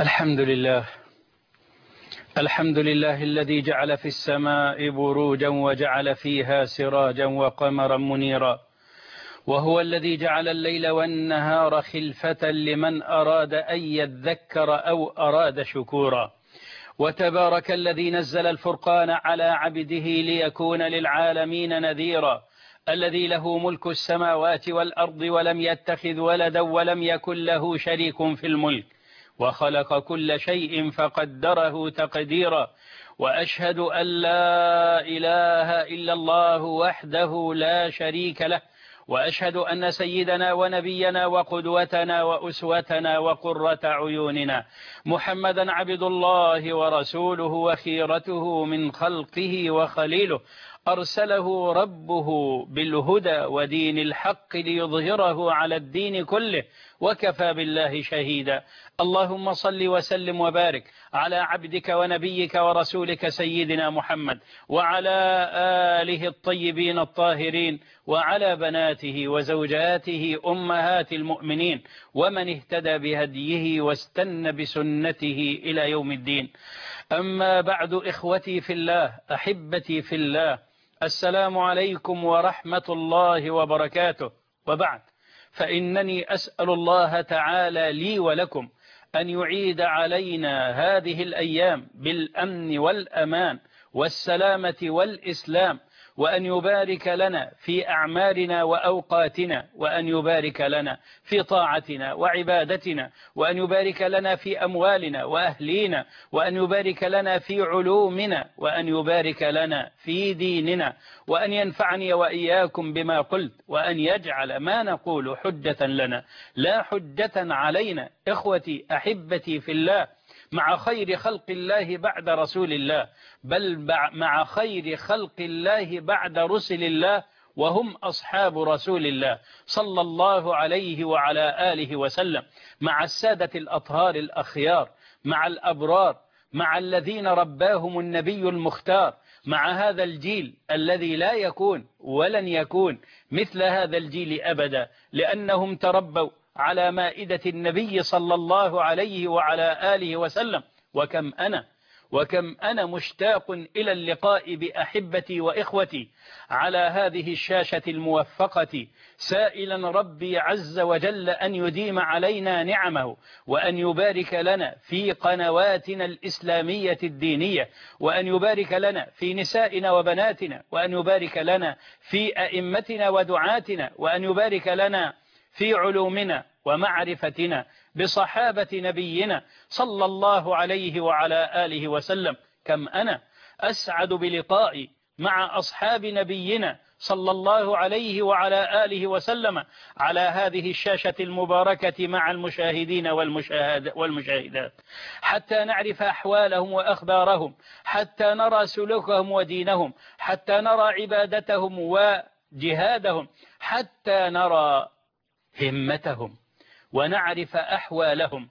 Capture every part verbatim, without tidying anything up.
الحمد لله الحمد لله الذي جعل في السماء بروجا وجعل فيها سراجا وقمرا منيرا، وهو الذي جعل الليل والنهار خلفة لمن أراد أن يذكر أو أراد شكورا. وتبارك الذي نزل الفرقان على عبده ليكون للعالمين نذيرا، الذي له ملك السماوات والأرض ولم يتخذ ولدا ولم يكن له شريك في الملك، وخلق كل شيء فقدره تقديرا. وأشهد أن لا إله إلا الله وحده لا شريك له، وأشهد أن سيدنا ونبينا وقدوتنا وأسوتنا وقرة عيوننا محمدا عبد الله ورسوله وخيرته من خلقه وخليله، أرسله ربه بالهدى ودين الحق ليظهره على الدين كله، وكفى بالله شهيدا. اللهم صل وسلم وبارك على عبدك ونبيك ورسولك سيدنا محمد، وعلى آله الطيبين الطاهرين، وعلى بناته وزوجاته أمهات المؤمنين، ومن اهتدى بهديه واستنى بسنته إلى يوم الدين. أما بعد، إخوتي في الله، أحبتي في الله، السلام عليكم ورحمة الله وبركاته. وبعد، فإنني أسأل الله تعالى لي ولكم أن يعيد علينا هذه الأيام بالأمن والأمان والسلامة والإسلام، وأن يبارك لنا في أعمالنا وأوقاتنا، وأن يبارك لنا في طاعتنا وعبادتنا، وأن يبارك لنا في أموالنا وأهلينا، وأن يبارك لنا في علومنا، وأن يبارك لنا في ديننا، وأن ينفعني وإياكم بما قلت، وأن يجعل ما نقول حجة لنا لا حجة علينا. إخوتي أحبتي في الله، مع خير خلق الله بعد رسول الله، بل مع خير خلق الله بعد رسل الله، وهم أصحاب رسول الله صلى الله عليه وعلى آله وسلم، مع السادة الأطهار الأخيار، مع الأبرار، مع الذين رباهم النبي المختار، مع هذا الجيل الذي لا يكون ولن يكون مثل هذا الجيل أبدا، لأنهم تربوا على مائدة النبي صلى الله عليه وعلى آله وسلم. وكم أنا وكم أنا مشتاق إلى اللقاء بأحبتي وإخوتي على هذه الشاشة الموفقة، سائلا ربي عز وجل أن يديم علينا نعمه، وأن يبارك لنا في قنواتنا الإسلامية الدينية، وأن يبارك لنا في نسائنا وبناتنا، وأن يبارك لنا في أئمتنا ودعاتنا، وأن يبارك لنا في علومنا ومعرفتنا بصحابة نبينا صلى الله عليه وعلى آله وسلم. كم أنا أسعد بلقائي مع أصحاب نبينا صلى الله عليه وعلى آله وسلم على هذه الشاشة المباركة مع المشاهدين والمشاهد والمشاهدات، حتى نعرف أحوالهم وأخبارهم، حتى نرى سلوكهم ودينهم، حتى نرى عبادتهم وجهادهم، حتى نرى همتهم ونعرف أحوالهم.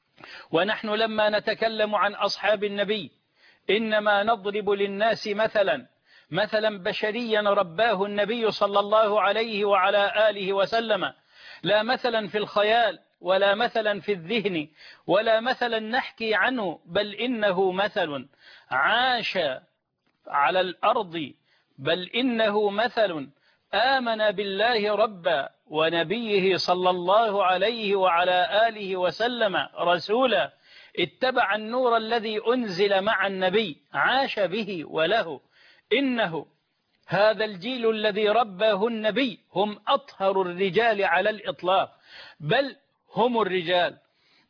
ونحن لما نتكلم عن أصحاب النبي إنما نضرب للناس مثلا مثلا بشريا رباه النبي صلى الله عليه وعلى آله وسلم، لا مثلا في الخيال، ولا مثلا في الذهن، ولا مثلا نحكي عنه، بل إنه مثل عاش على الأرض، بل إنه مثل آمن بالله ربا ونبيه صلى الله عليه وعلى آله وسلم رسولا، اتبع النور الذي أنزل مع النبي، عاش به وله. إنه هذا الجيل الذي رباه النبي هم أطهر الرجال على الإطلاق، بل هم الرجال،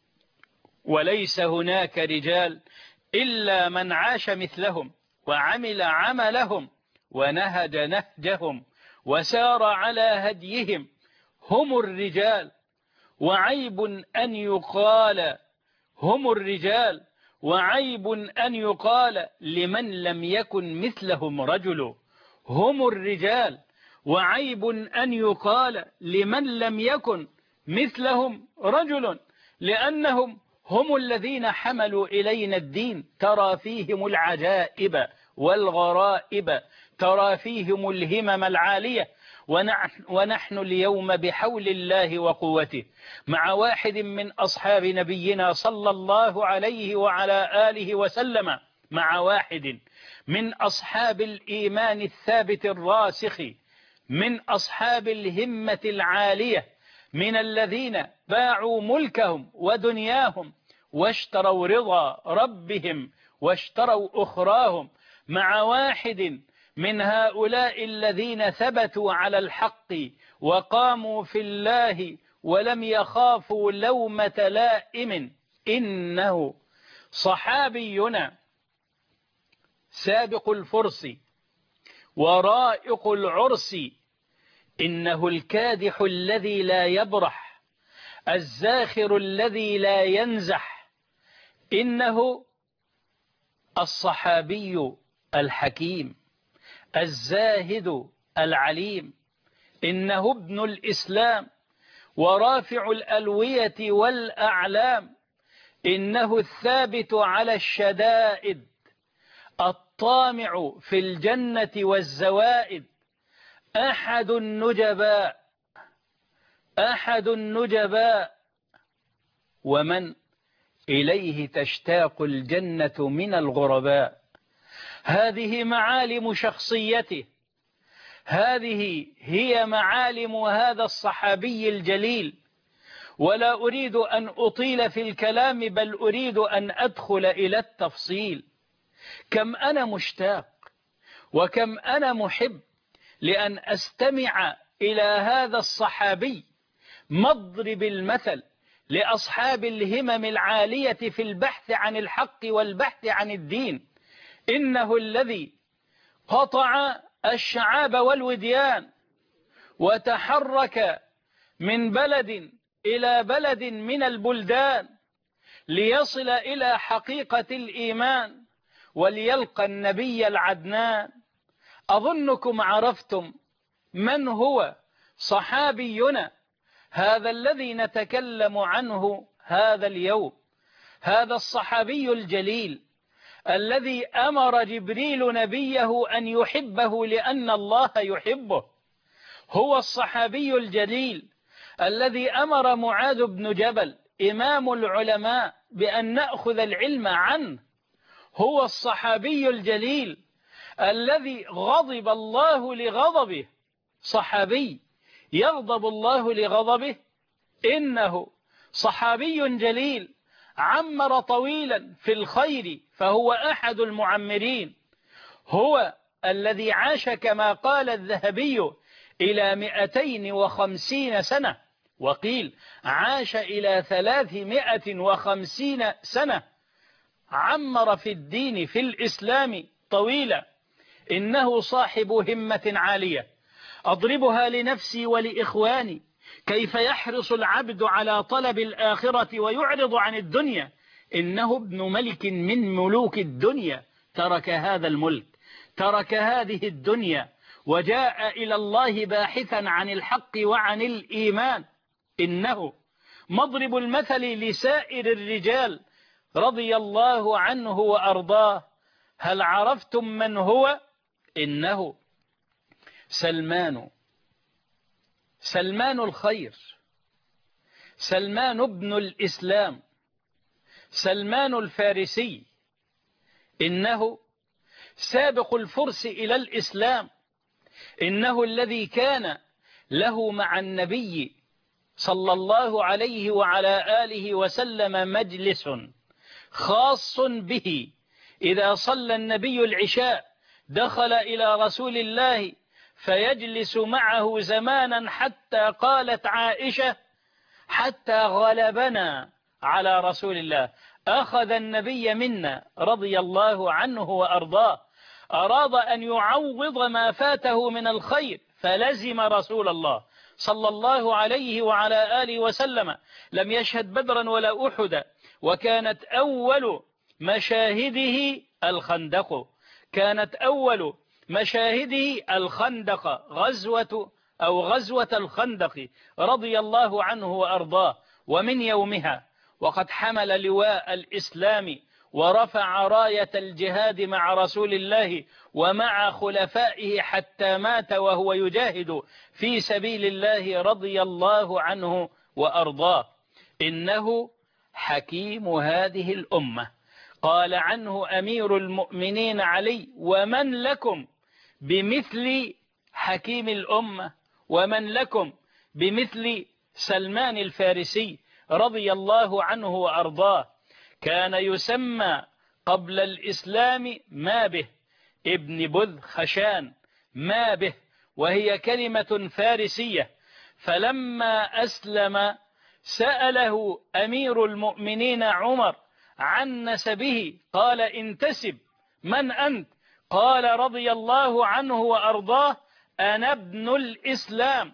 وليس هناك رجال إلا من عاش مثلهم وعمل عملهم ونهج نهجهم وسار على هديهم. هم الرجال، وعيب أن يقال هم الرجال، وعيب أن يقال لمن لم يكن مثلهم رجل. هم الرجال، وعيب أن يقال لمن لم يكن مثلهم رجل، لأنهم هم الذين حملوا إلينا الدين. ترى فيهم العجائب والغرائب، ترى فيهم الهمم العالية، ونحن, ونحن اليوم بحول الله وقوته مع واحد من أصحاب نبينا صلى الله عليه وعلى آله وسلم، مع واحد من أصحاب الإيمان الثابت الراسخ، من أصحاب الهمة العالية، من الذين باعوا ملكهم ودنياهم واشتروا رضا ربهم واشتروا أخراهم، مع واحد من هؤلاء الذين ثبتوا على الحق وقاموا في الله ولم يخافوا لومة لائم. إنه صحابينا سابق الفرس ورائق العرس، إنه الكادح الذي لا يبرح، الزاخر الذي لا ينزح، إنه الصحابي الحكيم الزاهد العليم، إنه ابن الإسلام ورافع الألوية والأعلام، إنه الثابت على الشدائد الطامع في الجنة والزوائد، أحد النجباء أحد النجباء ومن إليه تشتاق الجنة من الغرباء. هذه معالم شخصيته، هذه هي معالم هذا الصحابي الجليل. ولا أريد أن أطيل في الكلام، بل أريد أن أدخل إلى التفصيل. كم أنا مشتاق وكم أنا محب لأن أستمع إلى هذا الصحابي مضرب المثل لأصحاب الهمم العالية في البحث عن الحق والبحث عن الدين. إنه الذي قطع الشعاب والوديان وتحرك من بلد إلى بلد من البلدان ليصل إلى حقيقة الإيمان وليلقى النبي العدنان. أظنكم عرفتم من هو صحابينا هذا الذي نتكلم عنه هذا اليوم. هذا الصحابي الجليل الذي أمر جبريل نبيه أن يحبه لأن الله يحبه، هو الصحابي الجليل الذي أمر معاذ بن جبل إمام العلماء بأن نأخذ العلم عنه، هو الصحابي الجليل الذي غضب الله لغضبه. صحابي يغضب الله لغضبه، إنه صحابي جليل عمر طويلا في الخير فهو أحد المعمرين، هو الذي عاش كما قال الذهبي إلى مئتين وخمسين سنة، وقيل عاش إلى ثلاثمائة وخمسين سنة، عمر في الدين في الإسلام طويلا. إنه صاحب همة عالية أضربها لنفسي ولإخواني، كيف يحرص العبد على طلب الآخرة ويعرض عن الدنيا. إنه ابن ملك من ملوك الدنيا، ترك هذا الملك، ترك هذه الدنيا، وجاء إلى الله باحثا عن الحق وعن الإيمان. إنه مضرب المثل لسائر الرجال رضي الله عنه وأرضاه. هل عرفتم من هو؟ إنه سلمان، سلمان الخير، سلمان ابن الإسلام، سلمان الفارسي. إنه سابق الفرس إلى الإسلام، إنه الذي كان له مع النبي صلى الله عليه وعلى آله وسلم مجلس خاص به. إذا صلى النبي العشاء دخل إلى رسول الله فيجلس معه زمانا، حتى قالت عائشة حتى غلبنا على رسول الله. أخذ النبي منا رضي الله عنه وأرضاه، أراد أن يعوض ما فاته من الخير فلزم رسول الله صلى الله عليه وعلى آله وسلم. لم يشهد بدرا ولا أحدا، وكانت أول مشاهده الخندق، كانت أول مشاهده الخندق، غزوة أو غزوة الخندق رضي الله عنه وأرضاه. ومن يومها وقد حمل لواء الإسلام ورفع راية الجهاد مع رسول الله ومع خلفائه حتى مات وهو يجاهد في سبيل الله رضي الله عنه وأرضاه. إنه حكيم هذه الأمة. قال عنه أمير المؤمنين علي: ومن لكم بمثل حكيم الأمة، ومن لكم بمثل سلمان الفارسي رضي الله عنه وأرضاه. كان يسمى قبل الإسلام ما به ابن بذ خشان ما به، وهي كلمة فارسية. فلما أسلم سأله أمير المؤمنين عمر عن نسبه، قال: انتسب. من أنت؟ قال رضي الله عنه وأرضاه: أنا ابن الإسلام.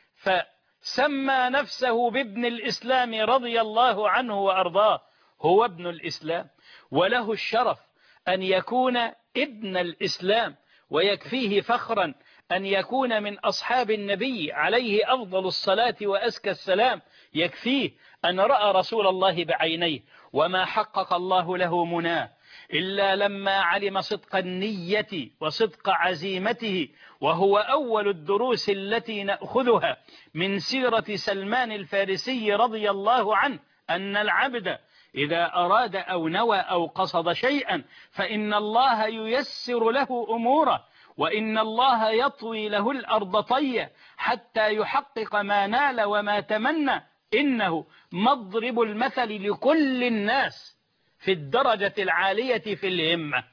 فسمى نفسه بابن الإسلام رضي الله عنه وأرضاه. هو ابن الإسلام، وله الشرف أن يكون ابن الإسلام، ويكفيه فخرا أن يكون من أصحاب النبي عليه أفضل الصلاة وأزكى السلام. يكفيه أن رأى رسول الله بعينيه، وما حقق الله له مناه إلا لما علم صدق النية وصدق عزيمته. وهو أول الدروس التي نأخذها من سيرة سلمان الفارسي رضي الله عنه، أن العبد إذا أراد أو نوى أو قصد شيئا فإن الله ييسر له أموره، وإن الله يطوي له الأرض طيا حتى يحقق ما نال وما تمنى. إنه مضرب المثل لكل الناس في الدرجة العالية في الهمة،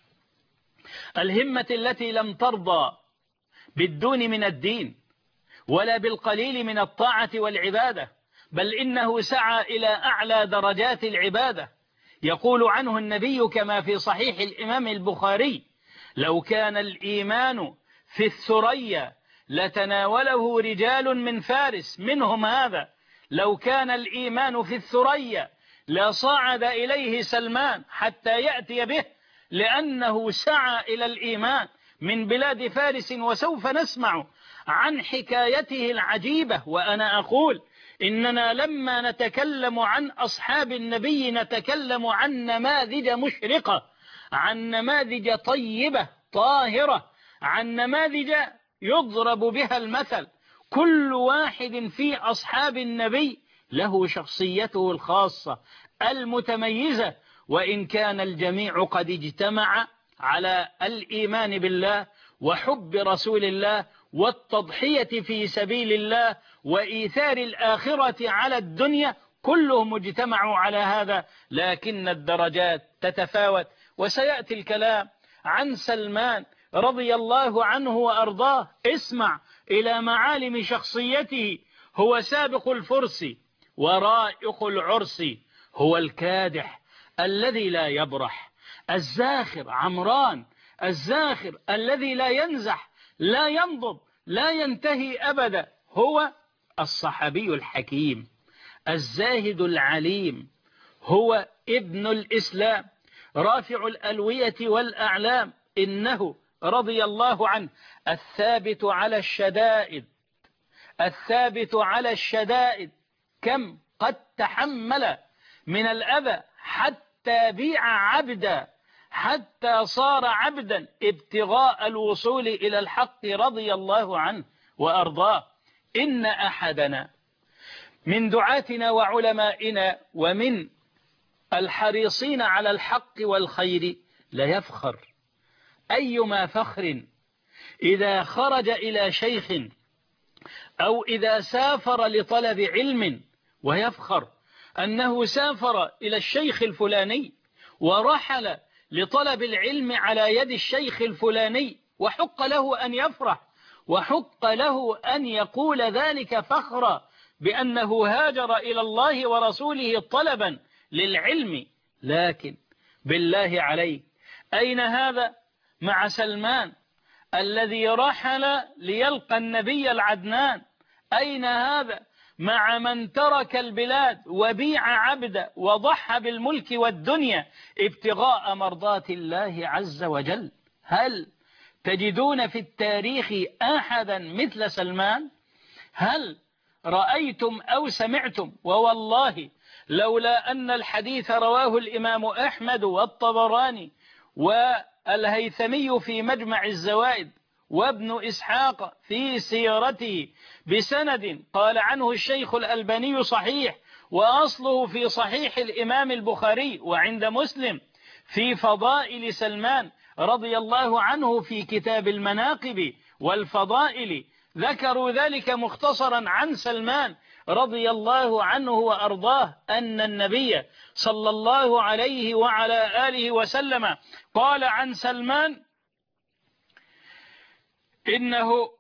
الهمة التي لم ترضى بالدون من الدين ولا بالقليل من الطاعة والعبادة، بل إنه سعى إلى أعلى درجات العبادة. يقول عنه النبي كما في صحيح الإمام البخاري: لو كان الإيمان في الثريا لتناوله رجال من فارس منهم هذا. لو كان الإيمان في الثريا لصعد إليه سلمان حتى يأتي به، لأنه سعى إلى الإيمان من بلاد فارس. وسوف نسمع عن حكايته العجيبة. وأنا أقول إننا لما نتكلم عن أصحاب النبي نتكلم عن نماذج مشرقة، عن نماذج طيبة طاهرة، عن نماذج يضرب بها المثل. كل واحد في أصحاب النبي له شخصيته الخاصة المتميزة، وإن كان الجميع قد اجتمع على الإيمان بالله وحب رسول الله والتضحية في سبيل الله وإيثار الآخرة على الدنيا، كلهم اجتمعوا على هذا، لكن الدرجات تتفاوت. وسيأتي الكلام عن سلمان رضي الله عنه وأرضاه. اسمع إلى معالم شخصيته: هو سابق الفرس ورائق العرس، هو الكادح الذي لا يبرح، الزاخر عمران، الزاخر الذي لا ينزح لا ينضب لا ينتهي أبدا. هو الصحابي الحكيم الزاهد العليم، هو ابن الإسلام رافع الألوية والأعلام. إنه رضي الله عنه الثابت على الشدائد، الثابت على الشدائد. كم قد تحمل من الأذى حتى بيع عبدا، حتى صار عبدا ابتغاء الوصول إلى الحق رضي الله عنه وأرضاه. إن أحدنا من دعاتنا وعلمائنا ومن الحريصين على الحق والخير ليفخر أيما فخر إذا خرج إلى شيخ أو إذا سافر لطلب علم، ويفخر أنه سافر إلى الشيخ الفلاني ورحل لطلب العلم على يد الشيخ الفلاني، وحق له أن يفرح، وحق له أن يقول ذلك فخرا بأنه هاجر إلى الله ورسوله طلبا للعلم. لكن بالله عليك، أين هذا مع سلمان الذي رحل ليلقى النبي العدنان؟ أين هذا مع من ترك البلاد وبيع عبدا وضحى بالملك والدنيا ابتغاء مرضات الله عز وجل؟ هل تجدون في التاريخ أحدا مثل سلمان؟ هل رأيتم أو سمعتم؟ ووالله لولا أن الحديث رواه الإمام أحمد والطبراني والهيثمي في مجمع الزوائد وابن إسحاق في سيرته بسند قال عنه الشيخ الألباني صحيح، وأصله في صحيح الإمام البخاري وعند مسلم في فضائل سلمان رضي الله عنه في كتاب المناقب والفضائل، ذكروا ذلك مختصرا عن سلمان رضي الله عنه وأرضاه أن النبي صلى الله عليه وعلى آله وسلم قال عن سلمان إنه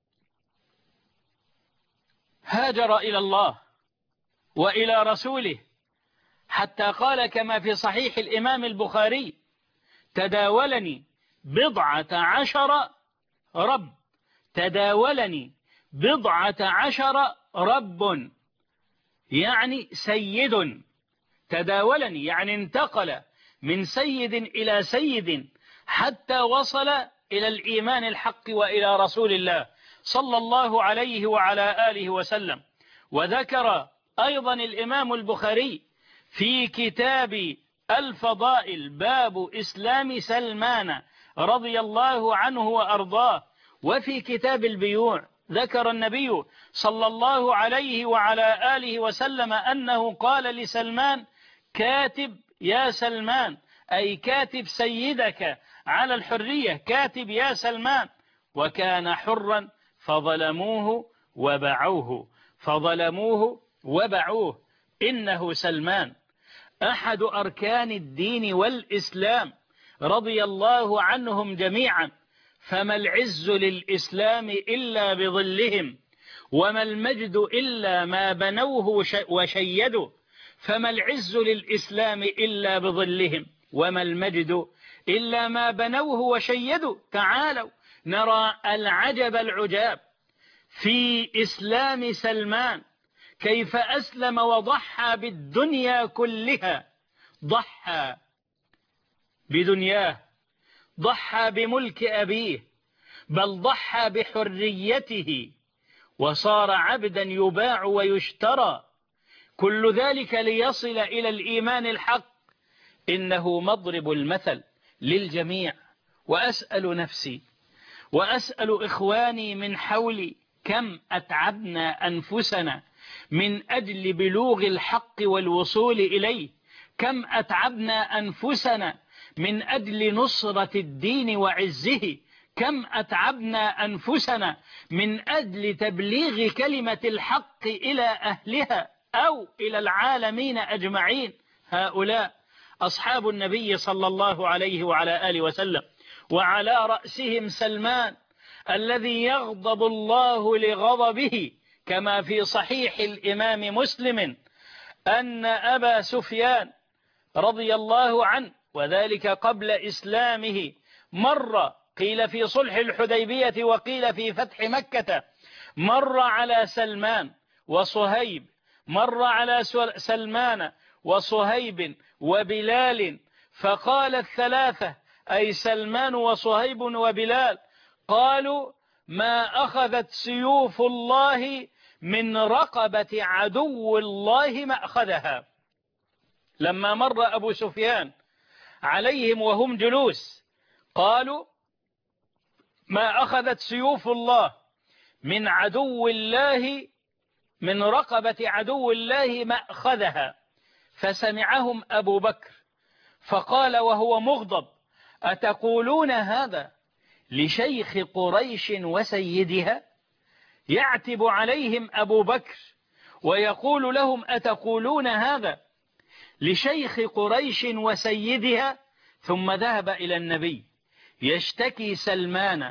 هاجر إلى الله وإلى رسوله حتى قال كما في صحيح الإمام البخاري: تداولني بضعة عشر رب تداولني بضعة عشر رب يعني سيد، تداولني يعني انتقل من سيد إلى سيد حتى وصل إلى الإيمان الحق وإلى رسول الله صلى الله عليه وعلى آله وسلم. وذكر أيضا الإمام البخاري في كتاب الفضائل باب إسلام سلمان رضي الله عنه وأرضاه، وفي كتاب البيوع ذكر النبي صلى الله عليه وعلى آله وسلم أنه قال لسلمان: كاتب يا سلمان، أي كاتب سيدك على الحرية، كاتب يا سلمان. وكان حرا فظلموه وبعوه فظلموه وبعوه إنه سلمان أحد أركان الدين والإسلام رضي الله عنهم جميعا، فما العز للإسلام إلا بظلهم، وما المجد إلا ما بنوه وشيدوا. فما العز للإسلام إلا بظلهم، وما المجد إلا ما بنوه وشيدوا. تعالوا نرى العجب العجاب في إسلام سلمان، كيف أسلم وضحى بالدنيا كلها، ضحى بدنياه، ضحى بملك أبيه، بل ضحى بحريته وصار عبدا يباع ويشترى، كل ذلك ليصل إلى الإيمان الحق. إنه مضرب المثل للجميع. وأسأل نفسي وأسأل إخواني من حولي: كم أتعبنا أنفسنا من أجل بلوغ الحق والوصول إليه؟ كم أتعبنا أنفسنا من أجل نصرة الدين وعزه؟ كم أتعبنا أنفسنا من أجل تبليغ كلمة الحق إلى أهلها أو إلى العالمين أجمعين؟ هؤلاء أصحاب النبي صلى الله عليه وعلى آله وسلم، وعلى رأسهم سلمان الذي يغضب الله لغضبه، كما في صحيح الإمام مسلم أن أبا سفيان رضي الله عنه، وذلك قبل إسلامه، مر، قيل في صلح الحديبية وقيل في فتح مكة، مر على سلمان وصهيب، مر على سلمان وصهيب وبلال، فقال الثلاثة أي سلمان وصهيب وبلال، قالوا: ما أخذت سيوف الله من رقبة عدو الله ما أخذها. لما مر أبو سفيان عليهم وهم جلوس قالوا: ما أخذت سيوف الله من عدو الله من رقبة عدو الله ما أخذها. فسمعهم أبو بكر فقال وهو مغضب: أتقولون هذا لشيخ قريش وسيدها؟ يعتب عليهم أبو بكر ويقول لهم: أتقولون هذا لشيخ قريش وسيدها؟ ثم ذهب إلى النبي يشتكي سلمان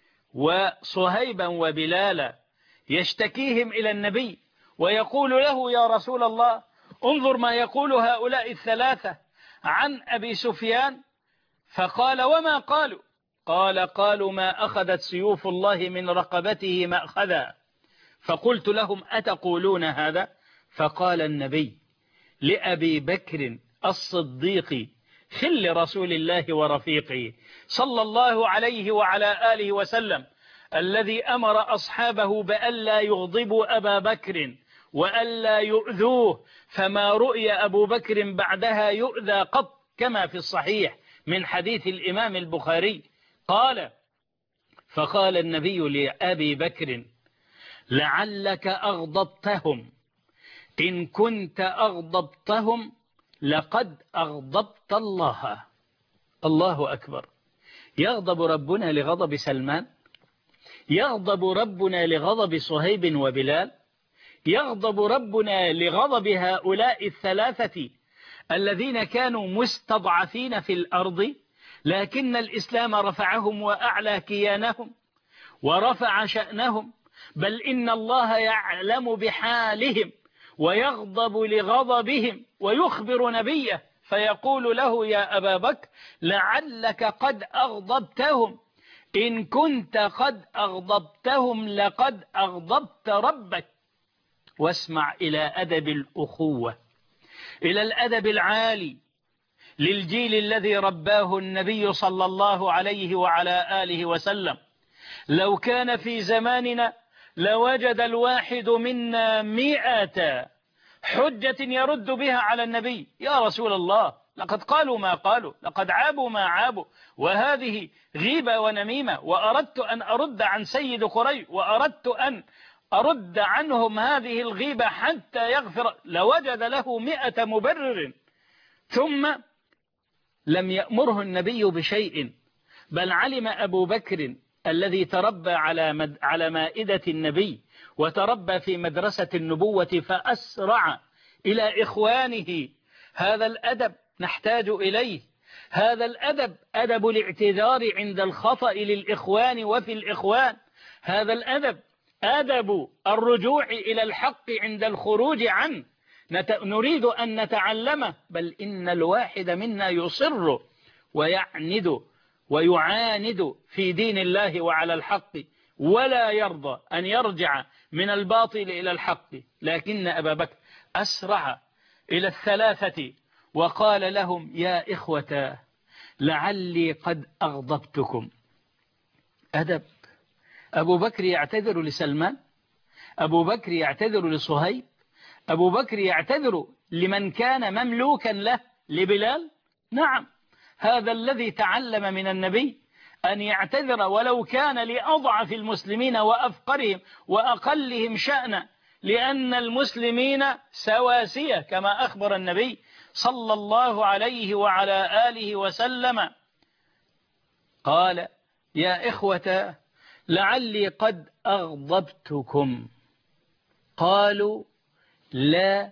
وصهيبا وبلالا، يشتكيهم إلى النبي ويقول له: يا رسول الله، انظر ما يقول هؤلاء الثلاثة عن أبي سفيان. فقال: وما قالوا؟ قال: قالوا: ما أخذت سيوف الله من رقبته ما أخذها. فقلت لهم: أتقولون هذا؟ فقال النبي لأبي بكر الصديق خل رسول الله ورفيقه صلى الله عليه وعلى آله وسلم، الذي أمر أصحابه بألا يغضبوا أبا بكر وألا يؤذوه، فما رؤي أبو بكر بعدها يؤذى قط، كما في الصحيح من حديث الإمام البخاري. قال فقال النبي لأبي بكر لعلك أغضبتهم، إن كنت أغضبتهم لقد أغضبت الله. الله أكبر. يغضب ربنا لغضب سلمان؟ يغضب ربنا لغضب صهيب وبلال؟ يغضب ربنا لغضب هؤلاء الثلاثة الذين كانوا مستضعفين في الأرض، لكن الإسلام رفعهم وأعلى كيانهم ورفع شأنهم، بل إن الله يعلم بحالهم ويغضب لغضبهم، ويخبر نبيه فيقول له يا أبا بكر لعلك قد أغضبتهم، إن كنت قد أغضبتهم لقد أغضبت ربك. واسمع إلى أدب الأخوة، إلى الأدب العالي للجيل الذي رباه النبي صلى الله عليه وعلى آله وسلم. لو كان في زماننا لوجد الواحد منا مئة حجة يرد بها على النبي. يا رسول الله، لقد قالوا ما قالوا، لقد عابوا ما عابوا، وهذه غيبة ونميمة، وأردت أن أرد عن سيد قريش، وأردت أن أرد عنهم هذه الغيبة حتى يغفر. لوجد له مئة مبرر، ثم لم يأمره النبي بشيء، بل علم أبو بكر الذي تربى على مد على مائدة النبي وتربى في مدرسة النبوة فأسرع إلى إخوانه. هذا الأدب نحتاج إليه، هذا الأدب أدب الاعتذار عند الخطأ للإخوان وفي الإخوان، هذا الأدب أدب الرجوع إلى الحق عند الخروج عنه. نريد أن نتعلمه، بل إن الواحد منا يصر ويعند ويعاند في دين الله وعلى الحق، ولا يرضى أن يرجع من الباطل إلى الحق. لكن أبا بكر أسرع إلى الثلاثة وقال لهم يا إخوة لعلي قد أغضبتكم. أدب. أبو بكر يعتذر لسلمان، أبو بكر يعتذر لصهيب، أبو بكر يعتذر لمن كان مملوكا له، لبلال. نعم، هذا الذي تعلم من النبي أن يعتذر ولو كان لأضعف المسلمين وأفقرهم وأقلهم شأنا، لأن المسلمين سواسية كما أخبر النبي صلى الله عليه وعلى آله وسلم. قال يا إخوة لعلي قد أغضبتكم. قالوا لا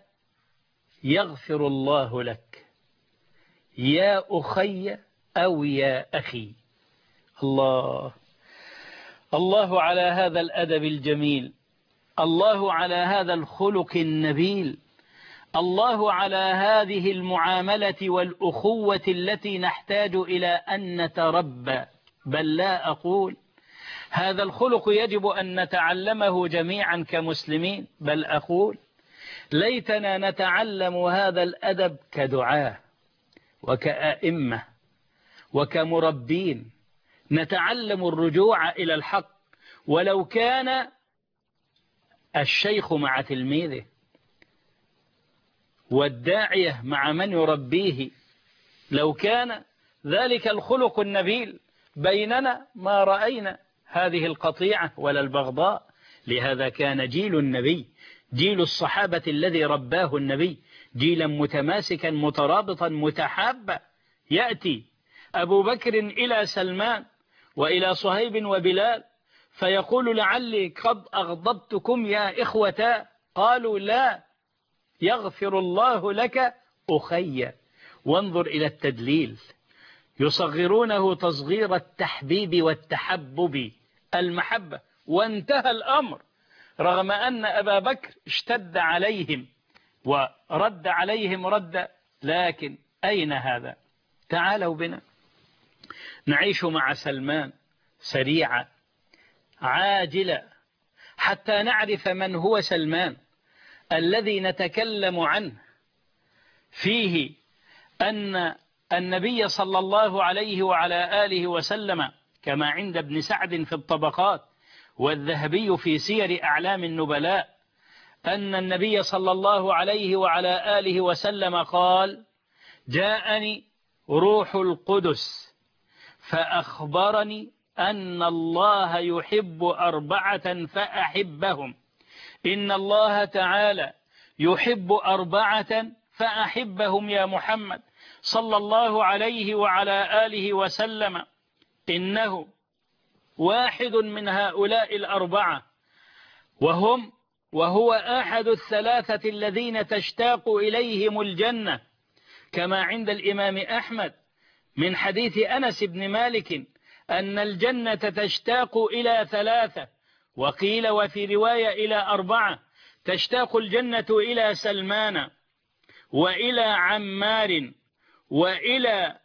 يغفر الله لك يا أخي أو يا أخي. الله الله على هذا الأدب الجميل، الله على هذا الخلق النبيل، الله على هذه المعاملة والأخوة التي نحتاج إلى أن نتربى. بل لا أقول هذا الخلق يجب أن نتعلمه جميعا كمسلمين، بل أقول ليتنا نتعلم هذا الأدب كدعاة وكأئمة وكمربين، نتعلم الرجوع إلى الحق. ولو كان الشيخ مع تلميذه والداعية مع من يربيه، لو كان ذلك الخلق النبيل بيننا ما رأينا هذه القطيعة ولا البغضاء. لهذا كان جيل النبي، جيل الصحابة الذي رباه النبي، جيلا متماسكا مترابطا متحابا. يأتي أبو بكر إلى سلمان وإلى صهيب وبلال فيقول لعلي قد أغضبتكم يا إخوة. قالوا لا يغفر الله لك أخي. وانظر إلى التدليل، يصغرونه تصغير التحبيب والتحبب، المحبة، وانتهى الأمر، رغم أن أبا بكر اشتد عليهم ورد عليهم رد. لكن أين هذا؟ تعالوا بنا نعيش مع سلمان سريعا عاجلا حتى نعرف من هو سلمان الذي نتكلم عنه، فيه أن النبي صلى الله عليه وعلى آله وسلم كما عند ابن سعد في الطبقات والذهبي في سير أعلام النبلاء أن النبي صلى الله عليه وعلى آله وسلم قال: جاءني روح القدس فأخبرني أن الله يحب أربعة فأحبهم. إن الله تعالى يحب أربعة فأحبهم يا محمد صلى الله عليه وعلى آله وسلم. إنه واحد من هؤلاء الأربعة، وهم وهو أحد الثلاثة الذين تشتاق إليهم الجنة، كما عند الإمام أحمد من حديث أنس بن مالك أن الجنة تشتاق إلى ثلاثة، وقيل وفي رواية إلى أربعة: تشتاق الجنة إلى سلمان وإلى عمار وإلى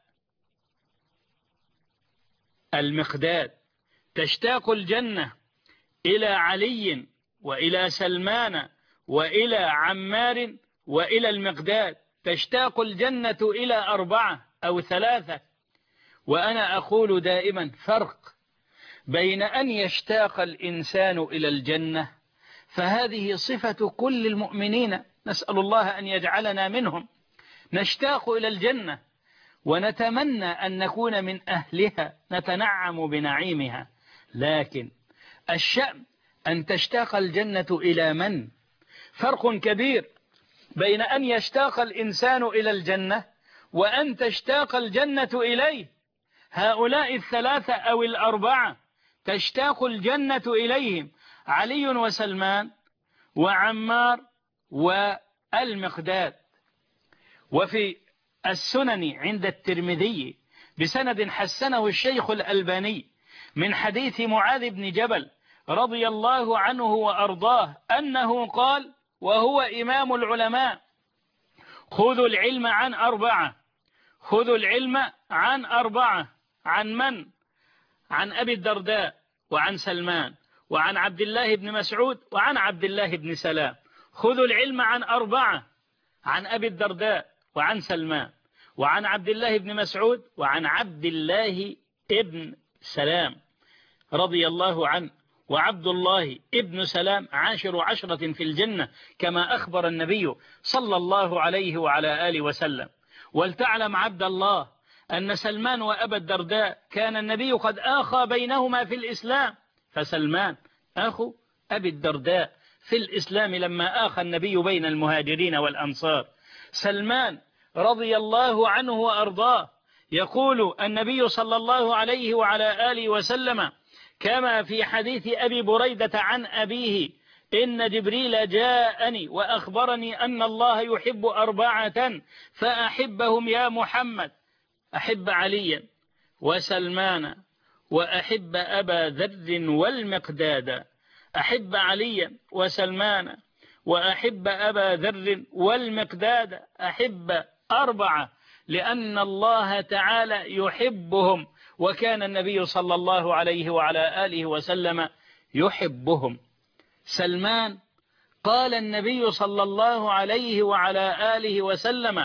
المقداد. تشتاق الجنة إلى علي وإلى سلمان وإلى عمار وإلى المقداد. تشتاق الجنة إلى أربعة أو ثلاثة. وأنا أقول دائما فرق بين أن يشتاق الإنسان إلى الجنة، فهذه صفة كل المؤمنين، نسأل الله أن يجعلنا منهم، نشتاق إلى الجنة ونتمنى أن نكون من أهلها نتنعم بنعيمها. لكن الشأن أن تشتاق الجنة إلى من؟ فرق كبير بين أن يشتاق الإنسان إلى الجنة وأن تشتاق الجنة إليه. هؤلاء الثلاثة أو الأربعة تشتاق الجنة إليهم: علي وسلمان وعمار والمقداد. وفي السنن عند الترمذي بسند حسنه الشيخ الألباني من حديث معاذ بن جبل رضي الله عنه وأرضاه أنه قال وهو إمام العلماء: خذوا العلم عن أربعة. خذوا العلم عن أربعة. عن من؟ عن أبي الدرداء وعن سلمان وعن عبد الله بن مسعود وعن عبد الله بن سلام. خذوا العلم عن أربعة: عن أبي الدرداء وعن سلمان وعن عبد الله بن مسعود وعن عبد الله بن سلام رضي الله عنه. وعبد الله ابن سلام عاشر عشرة في الجنة كما أخبر النبي صلى الله عليه وعلى آله وسلم. ولتعلم عبد الله أن سلمان وأبا الدرداء كان النبي قد آخى بينهما في الإسلام، فسلمان أخو أبي الدرداء في الإسلام لما آخى النبي بين المهاجرين والأنصار. سلمان رضي الله عنه وأرضاه يقول النبي صلى الله عليه وعلى آله وسلم كما في حديث أبي بريدة عن أبيه: إن جبريل جاءني وأخبرني أن الله يحب أربعة فأحبهم يا محمد: أحب عليا وسلمان وأحب أبا ذر والمقداد. أحب عليا وسلمان وأحب أبا ذر والمقداد. أحب أربعة لأن الله تعالى يحبهم، وكان النبي صلى الله عليه وعلى آله وسلم يحبهم. سلمان قال النبي صلى الله عليه وعلى آله وسلم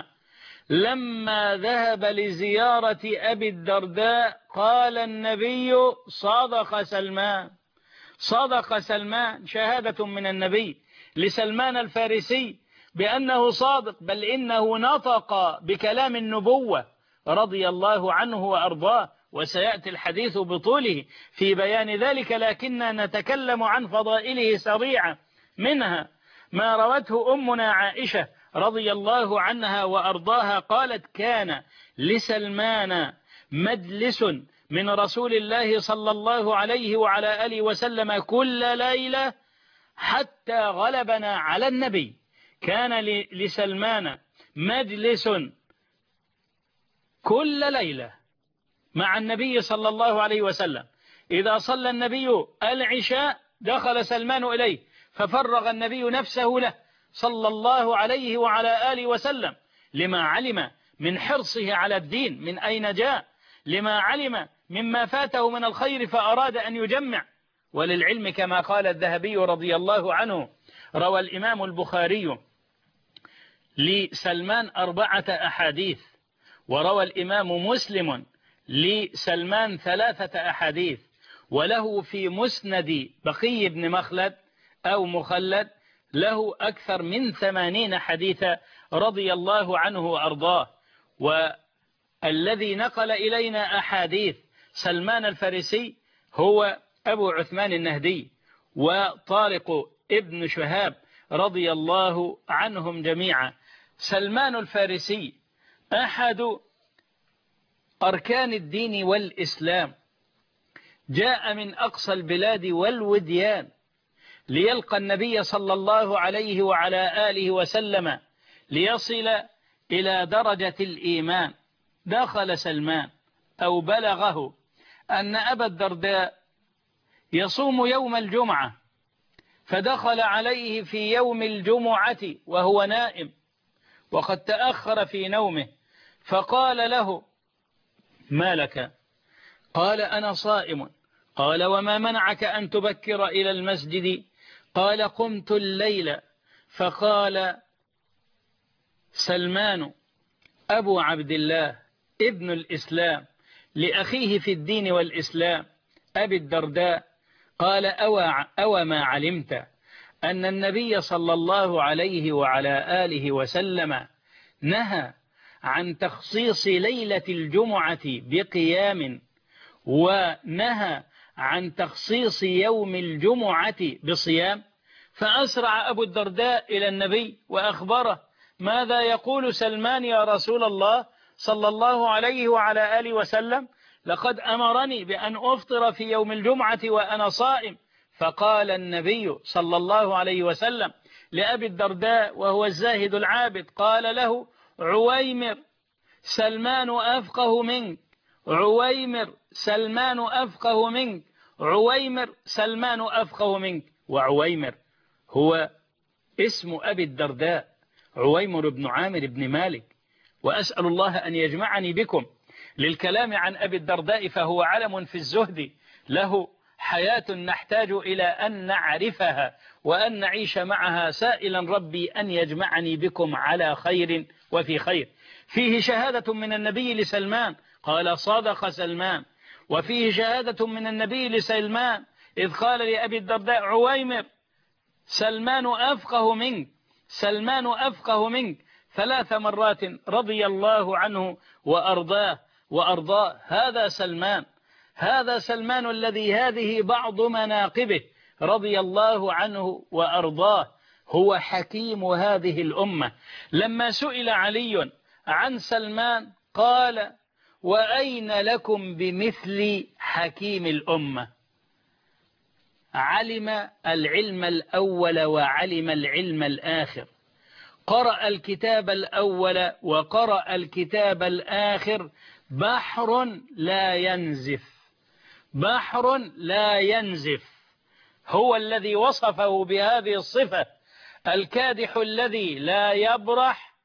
لما ذهب لزيارة أبي الدرداء قال النبي: صدق سلمان. صدق سلمان، شهادة من النبي لسلمان الفارسي بأنه صادق، بل إنه نطق بكلام النبوة رضي الله عنه وأرضاه، وسيأتي الحديث بطوله في بيان ذلك، لكننا نتكلم عن فضائله سريعا. منها ما روته أمنا عائشة رضي الله عنها وأرضاها قالت: كان لسلمان مجلس من رسول الله صلى الله عليه وعلى آله وسلم كل ليلة حتى غلبنا على النبي. كان لسلمان مجلس كل ليلة مع النبي صلى الله عليه وسلم. إذا صلى النبي العشاء دخل سلمان إليه ففرغ النبي نفسه له صلى الله عليه وعلى آله وسلم، لما علم من حرصه على الدين من أين جاء، لما علم مما فاته من الخير فأراد أن يجمع. وللعلم كما قال الذهبي رضي الله عنه: روى الإمام البخاري لسلمان أربعة أحاديث، وروى الإمام مسلم لسلمان ثلاثة أحاديث، وله في مسند بقي بن مخلد أو مخلد له أكثر من ثمانين حديثا رضي الله عنه وأرضاه. والذي نقل إلينا أحاديث سلمان الفارسي هو أبو عثمان النهدي وطارق ابن شهاب رضي الله عنهم جميعا. سلمان الفارسي أحد أركان الدين والإسلام، جاء من أقصى البلاد والوديان ليلقى النبي صلى الله عليه وعلى آله وسلم ليصل إلى درجة الإيمان. دخل سلمان أو بلغه أن أبا الدرداء يصوم يوم الجمعة، فدخل عليه في يوم الجمعة وهو نائم وقد تأخر في نومه، فقال له: ما لك؟ قال: أنا صائم. قال: وما منعك أن تبكر إلى المسجد؟ قال: قمت الليل. فقال سلمان أبو عبد الله ابن الإسلام لأخيه في الدين والإسلام أبي الدرداء، قال: أوى, أوى ما علمت أن النبي صلى الله عليه وعلى آله وسلم نهى عن تخصيص ليلة الجمعة بقيام، ونهى عن تخصيص يوم الجمعة بصيام؟ فأسرع أبو الدرداء إلى النبي وأخبره: ماذا يقول سلمان يا رسول الله صلى الله عليه وعلى آله وسلم؟ لقد أمرني بأن أفطر في يوم الجمعة وأنا صائم. فقال النبي صلى الله عليه وسلم لأبي الدرداء وهو الزاهد العابد، قال له: عويمر، سلمان أفقه منك، عويمر، سلمان أفقه منك، عويمر، سلمان أفقه منك. وعويمر هو اسم أبي الدرداء، عويمر بن عامر بن مالك. وأسأل الله أن يجمعني بكم للكلام عن أبي الدرداء، فهو علم في الزهد، له حياة نحتاج إلى أن نعرفها وأن نعيش معها، سائلا ربي أن يجمعني بكم على خير وفي خير. فيه شهادة من النبي لسلمان، قال: صدق سلمان. وفيه شهادة من النبي لسلمان إذ قال لأبي الدرداء: عويمر، سلمان أفقه منك، سلمان أفقه منك، ثلاث مرات رضي الله عنه وأرضاه وأرضاه. هذا سلمان، هذا سلمان الذي هذه بعض مناقبه رضي الله عنه وأرضاه. هو حكيم هذه الأمة. لما سئل علي عن سلمان قال: وأين لكم بمثل حكيم الأمة؟ علم العلم الأول وعلم العلم الآخر، قرأ الكتاب الأول وقرأ الكتاب الآخر، بحر لا ينزف، بحر لا ينزف. هو الذي وصفه بهذه الصفة: الكادح الذي لا يبرح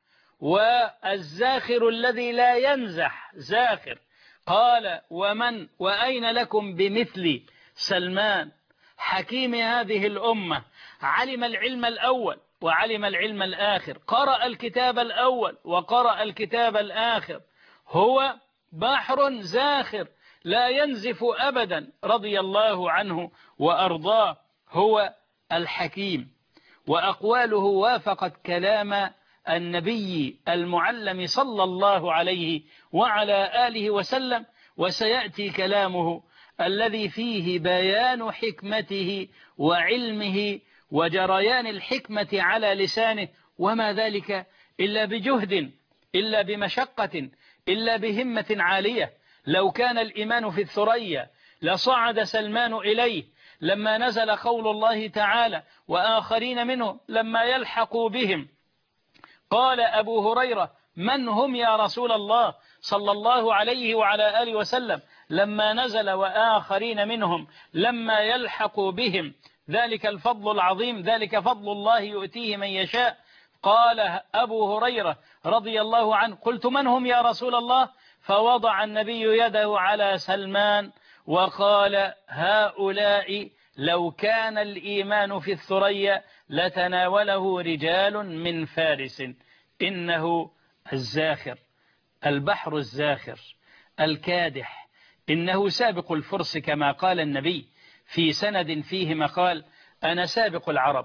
والزاخر الذي لا ينزح زاخر. قال: ومن وأين لكم بمثل سلمان حكيم هذه الأمة؟ علم العلم الأول وعلم العلم الآخر، قرأ الكتاب الأول وقرأ الكتاب الآخر، هو بحر زاخر لا ينزف أبدا رضي الله عنه وأرضاه. هو الحكيم، وأقواله وافقت كلام النبي المعلم صلى الله عليه وعلى آله وسلم. وسيأتي كلامه الذي فيه بيان حكمته وعلمه وجريان الحكمة على لسانه، وما ذلك إلا بجهد، إلا بمشقة، إلا بهمة عالية. لو كان الإيمان في الثريا لصعد سلمان إليه. لما نزل قول الله تعالى: وآخرين منهم لما يلحقوا بهم، قال أبو هريرة: من هم يا رسول الله صلى الله عليه وعلى آله وسلم؟ لما نزل وآخرين منهم لما يلحقوا بهم، ذلك الفضل العظيم، ذلك فضل الله يؤتيه من يشاء. قال أبو هريرة رضي الله عنه: قلت: من هم يا رسول الله؟ فوضع النبي يده على سلمان وقال: هؤلاء لو كان الإيمان في الثريا لتناوله رجال من فارس، إنه الزاخر، البحر الزاخر الكادح، إنه سابق الفرس كما قال النبي في سند فيه مقال: أنا سابق العرب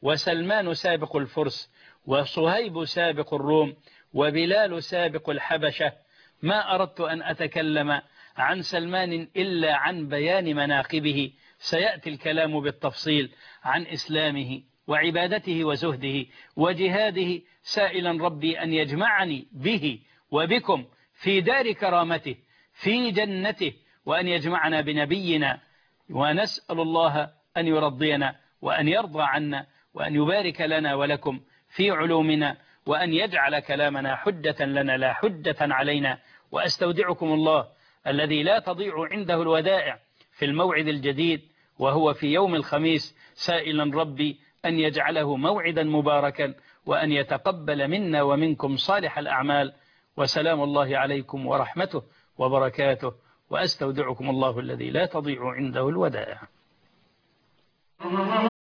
وسلمان سابق الفرس، وصهيب سابق الروم، وبلال سابق الحبشة. ما أردت أن أتكلم عن سلمان إلا عن بيان مناقبه. سيأتي الكلام بالتفصيل عن إسلامه وعبادته وزهده وجهاده، سائلا ربي أن يجمعني به وبكم في دار كرامته في جنته، وأن يجمعنا بنبينا، ونسأل الله أن يرضينا وأن يرضى عنا وأن يبارك لنا ولكم في علومنا، وأن يجعل كلامنا حجة لنا لا حجة علينا. وأستودعكم الله الذي لا تضيع عنده الودائع في الموعد الجديد، وهو في يوم الخميس، سائلا ربي أن يجعله موعدا مباركا، وأن يتقبل منا ومنكم صالح الأعمال. وسلام الله عليكم ورحمته وبركاته، وأستودعكم الله الذي لا تضيع عنده الودائع.